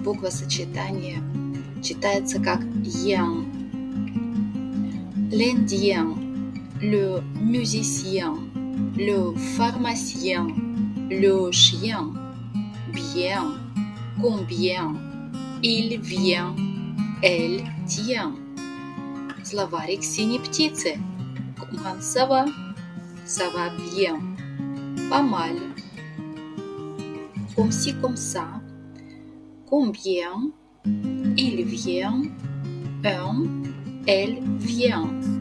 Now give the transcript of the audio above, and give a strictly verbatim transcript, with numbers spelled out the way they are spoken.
буквосочетание читается как yen. L'Indien, le musicien, le pharmacien, le chien, bien, combien, il vient, elle tient. Словарик синей птицы. Comment ça va? Ça va bien. Pas mal. Comme ci, comme ça. Combien? Il vient. Un. Elle vient.